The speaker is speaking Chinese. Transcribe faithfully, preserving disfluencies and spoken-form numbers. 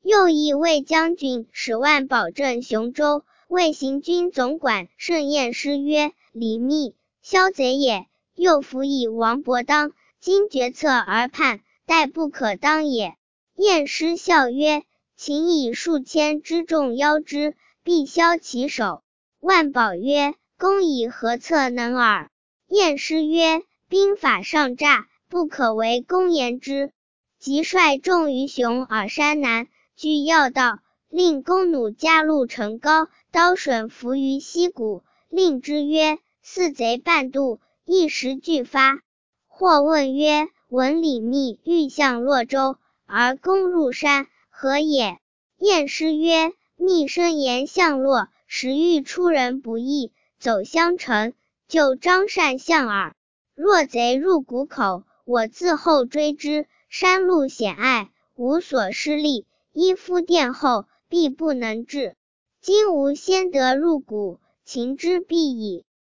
又议魏将军使万保镇雄州，魏行军总管盛晏师曰：李密，骁贼也。又辅以王伯当，今决策而叛，殆不可当也。晏师笑曰：秦以数千之众邀之，必削其首。万保曰：公以何策能耳？晏师曰：兵法上诈，不可为公言之。即率众于雄耳山南，据要道，令弓弩加路城高，刀笋伏于溪谷，令之曰：四贼半渡，一时俱发。或问曰：闻李密欲向洛州，而攻入山，何也？晏师曰：密生言向洛，实欲出人不意，走相城，就张善向耳。若贼入谷口，我自后追之，山路险隘，无所施力，依夫殿后，必不能至。今吾先得入谷，擒之必矣。